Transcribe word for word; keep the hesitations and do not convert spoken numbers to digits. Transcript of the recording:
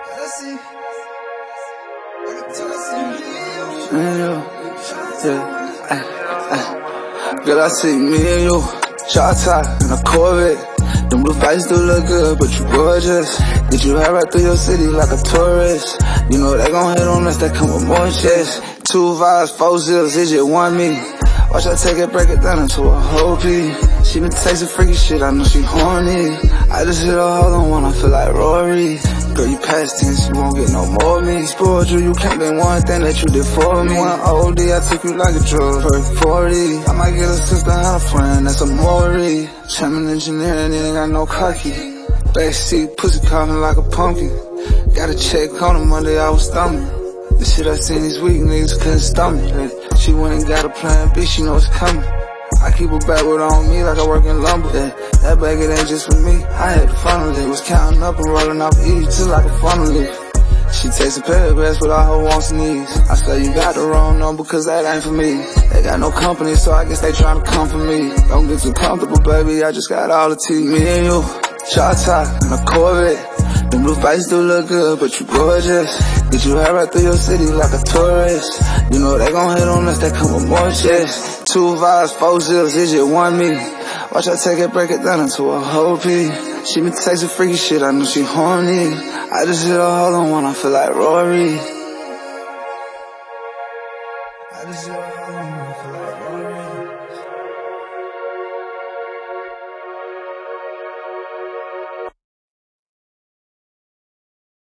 Me and you, yeah, ay, ay. Girl, I see me and you, shot top in a Corvette. Them blue fights do look good, but you gorgeous. Did you ride right through your city like a tourist? You know they gon' hate on us, that come with more checks. Two vibes, four zips, is it one me? Watch I take it, break it down into a whole P. She been tasting freaky shit, I know she horny. I just hit a hole in one, I feel like Rory. Girl, you past tense, you won't get no more of me. Spoiled you, you can't think one thing that you did for me. When O D, I took you like a drug, for forty. I might get a sister and a friend, that's a Maury. Chairman engineering, ain't got no cocky. Backseat, pussy coughing like a pumpkin. Got a check on a Monday, I was stumbling. The shit I seen these weak niggas couldn't stomach. Yeah. She went and got a plan B, she know it's coming. I keep a backwood on me like I work in lumber. Yeah. That bag, it ain't just for me. I had to funnel it. Was counting up and rolling off each just like a funnel leaf. She takes a paragraphs with all her wants and needs. I say you got the wrong number cause that ain't for me. They got no company, so I guess they tryna come for me. Don't get too comfortable, baby, I just got all the tea. Me and you, shot top in a Corvette. Them blue fights do look good, but you gorgeous. Did you ride right through your city like a tourist? You know they gon' hate on us, that come with more checks. Two vibes, four zips, is it one me? Watch I take it, break it down into a whole P. She been tasting freaky shit, I know she horny. I just hit a hole in one, I feel like Rory. I just hit a hole in one, I feel like Rory.